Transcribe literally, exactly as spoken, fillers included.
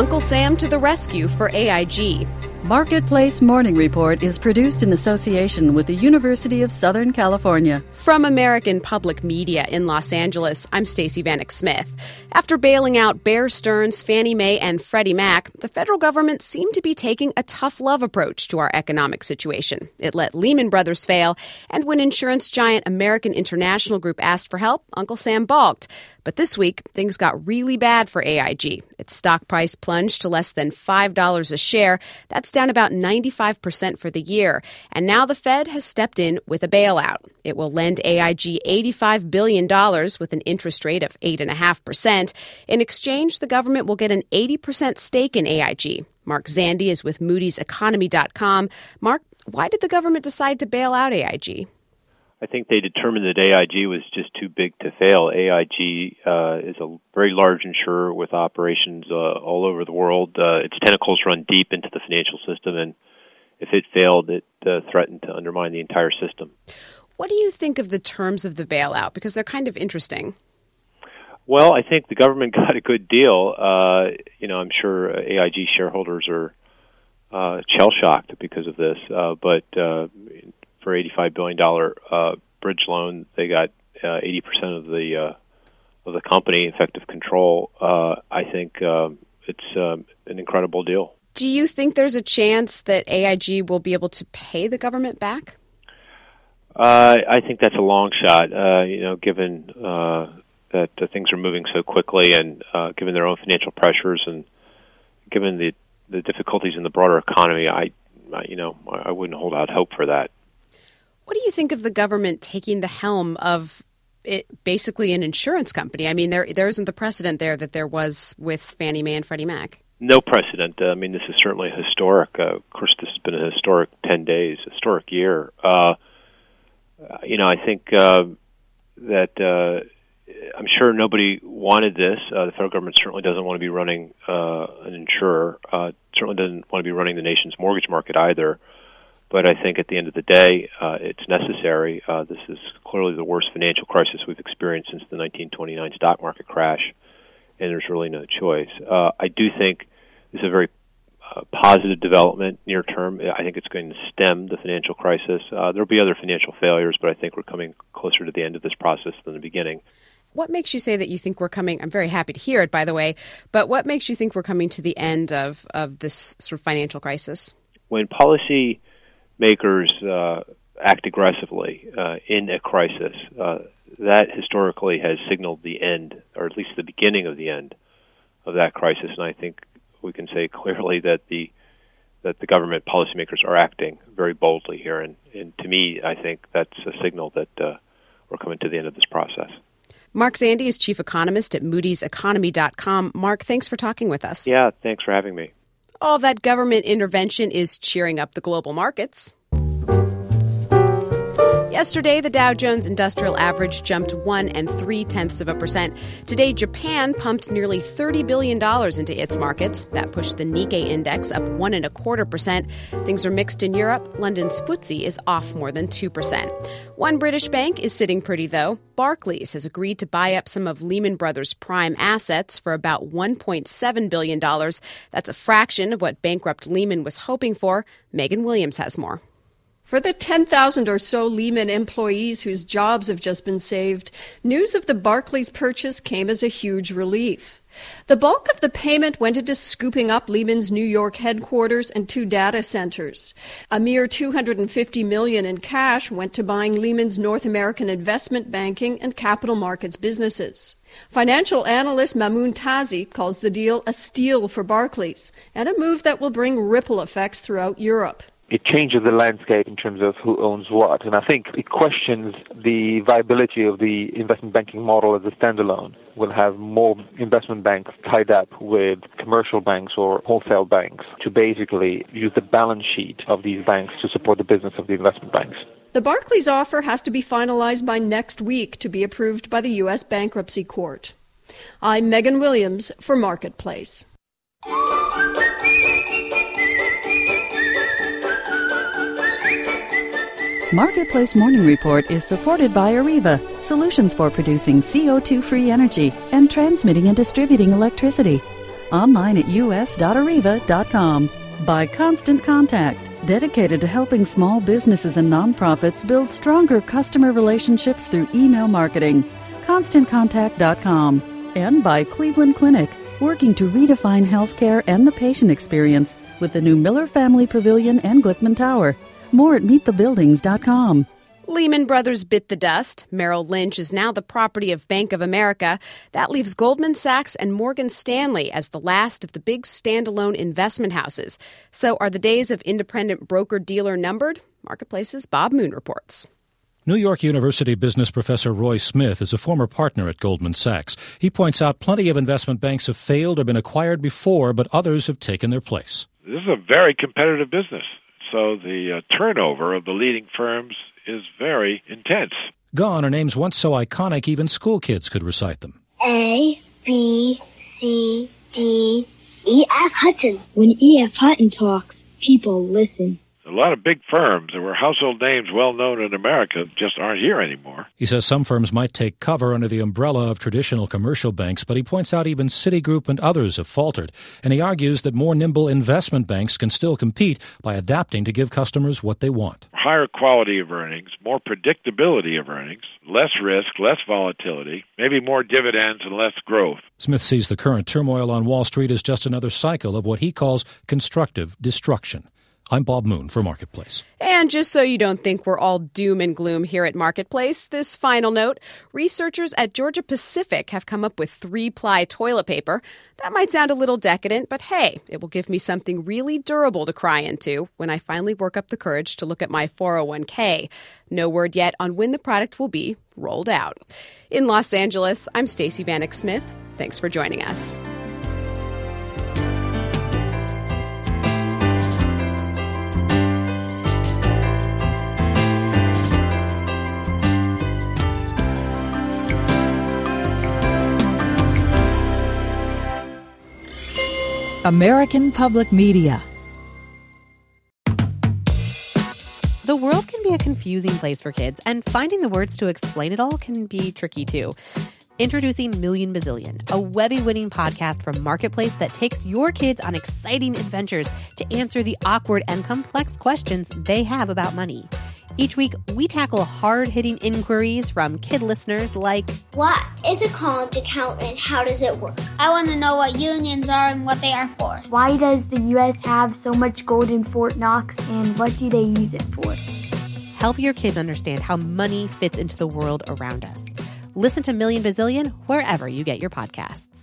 Uncle Sam to the rescue for A I G. Marketplace Morning Report is produced in association with the University of Southern California. From American Public Media in Los Angeles, I'm Stacey Vanek Smith. After bailing out Bear Stearns, Fannie Mae, and Freddie Mac, the federal government seemed to be taking a tough love approach to our economic situation. It let Lehman Brothers fail, and when insurance giant American International Group asked for help, Uncle Sam balked. But this week, things got really bad for A I G. Its stock price plunged to less than five dollars a share. That's down about ninety-five percent for the year. And now the Fed has stepped in with a bailout. It will lend A I G eighty-five billion dollars with an interest rate of eight point five percent. In exchange, the government will get an eighty percent stake in A I G. Mark Zandi is with Moody's Economy dot com. Mark, why did the government decide to bail out A I G? I think they determined that A I G was just too big to fail. A I G uh, is a very large insurer with operations uh, all over the world. Uh, its tentacles run deep into the financial system, and if it failed, it uh, threatened to undermine the entire system. What do you think of the terms of the bailout? Because they're kind of interesting. Well, I think the government got a good deal. Uh, you know, I'm sure A I G shareholders are uh, shell-shocked because of this, uh, but uh, for eighty-five billion dollars uh, bridge loan, they got uh, eighty percent of the uh, of the company, effective control. Uh, I think uh, it's um, an incredible deal. Do you think there's a chance that A I G will be able to pay the government back? Uh, I think that's a long shot, uh, you know, given uh, that uh, things are moving so quickly and uh, given their own financial pressures and given the, the difficulties in the broader economy, I, I, you know, I wouldn't hold out hope for that. What do you think of the government taking the helm of it, basically an insurance company? I mean, there there isn't the precedent there that there was with Fannie Mae and Freddie Mac. No precedent. Uh, I mean, this is certainly historic. Uh, of course, this has been a historic ten days, historic year. Uh, you know, I think uh, that uh, I'm sure nobody wanted this. Uh, the federal government certainly doesn't want to be running uh, an insurer. Uh, certainly doesn't want to be running the nation's mortgage market either. But I think at the end of the day, uh, it's necessary. Uh, this is clearly the worst financial crisis we've experienced since the nineteen twenty-nine stock market crash, and there's really no choice. Uh, I do think this is a very uh, positive development near term. I think it's going to stem the financial crisis. Uh, there will be other financial failures, but I think we're coming closer to the end of this process than the beginning. What makes you say that you think we're coming? I'm very happy to hear it, by the way, but what makes you think we're coming to the end of, of this sort of financial crisis? When policy makers uh, act aggressively uh, in a crisis, uh, that historically has signaled the end, or at least the beginning of the end of that crisis. And I think we can say clearly that the that the government policymakers are acting very boldly here. And, and to me, I think that's a signal that uh, we're coming to the end of this process. Mark Zandi is chief economist at Moody's Economy dot com. Mark, thanks for talking with us. Yeah, thanks for having me. All that government intervention is cheering up the global markets. Yesterday, the Dow Jones Industrial Average jumped one and three tenths of a percent. Today, Japan pumped nearly thirty billion dollars into its markets. That pushed the Nikkei index up one and a quarter percent. Things are mixed in Europe. London's F T S E is off more than two percent. One British bank is sitting pretty, though. Barclays has agreed to buy up some of Lehman Brothers' prime assets for about one point seven billion dollars. That's a fraction of what bankrupt Lehman was hoping for. Megan Williams has more. For the ten thousand or so Lehman employees whose jobs have just been saved, news of the Barclays purchase came as a huge relief. The bulk of the payment went into scooping up Lehman's New York headquarters and two data centers. A mere two hundred fifty million dollars in cash went to buying Lehman's North American investment banking and capital markets businesses. Financial analyst Mamoun Tazi calls the deal a steal for Barclays and a move that will bring ripple effects throughout Europe. It changes the landscape in terms of who owns what. And I think it questions the viability of the investment banking model as a standalone. We'll have more investment banks tied up with commercial banks or wholesale banks to basically use the balance sheet of these banks to support the business of the investment banks. The Barclays offer has to be finalized by next week to be approved by the U S Bankruptcy Court. I'm Megan Williams for Marketplace. Marketplace Morning Report is supported by Areva, solutions for producing C O two free energy and transmitting and distributing electricity. online at u s dot arriva dot com. By Constant Contact, dedicated to helping small businesses and nonprofits build stronger customer relationships through email marketing. constant contact dot com. And by Cleveland Clinic, working to redefine healthcare and the patient experience with the new Miller Family Pavilion and Glickman Tower. More at meet the buildings dot com. Lehman Brothers bit the dust. Merrill Lynch is now the property of Bank of America. That leaves Goldman Sachs and Morgan Stanley as the last of the big standalone investment houses. So are the days of independent broker-dealer numbered? Marketplace's Bob Moon reports. New York University business professor Roy Smith is a former partner at Goldman Sachs. He points out plenty of investment banks have failed or been acquired before, but others have taken their place. This is a very competitive business, so the uh, turnover of the leading firms is very intense. Gone are names once so iconic even school kids could recite them. A, B, C, D, E F Hutton. When E F Hutton talks, people listen. A lot of big firms that were household names well known in America just aren't here anymore. He says some firms might take cover under the umbrella of traditional commercial banks, but he points out even Citigroup and others have faltered. And he argues that more nimble investment banks can still compete by adapting to give customers what they want. Higher quality of earnings, more predictability of earnings, less risk, less volatility, maybe more dividends and less growth. Smith sees the current turmoil on Wall Street as just another cycle of what he calls constructive destruction. I'm Bob Moon for Marketplace. And just so you don't think we're all doom and gloom here at Marketplace, this final note, researchers at Georgia Pacific have come up with three-ply toilet paper. That might sound a little decadent, but hey, it will give me something really durable to cry into when I finally work up the courage to look at my four oh one k. No word yet on when the product will be rolled out. In Los Angeles, I'm Stacey Vanek Smith. Thanks for joining us. American Public Media. The world can be a confusing place for kids, and finding the words to explain it all can be tricky too. Introducing Million Bazillion, a Webby-winning podcast from Marketplace that takes your kids on exciting adventures to answer the awkward and complex questions they have about money. Each week, we tackle hard-hitting inquiries from kid listeners like, what is a college account and how does it work? I want to know what unions are and what they are for. Why does the U S have so much gold in Fort Knox and what do they use it for? Help your kids understand how money fits into the world around us. Listen to Million Bazillion wherever you get your podcasts.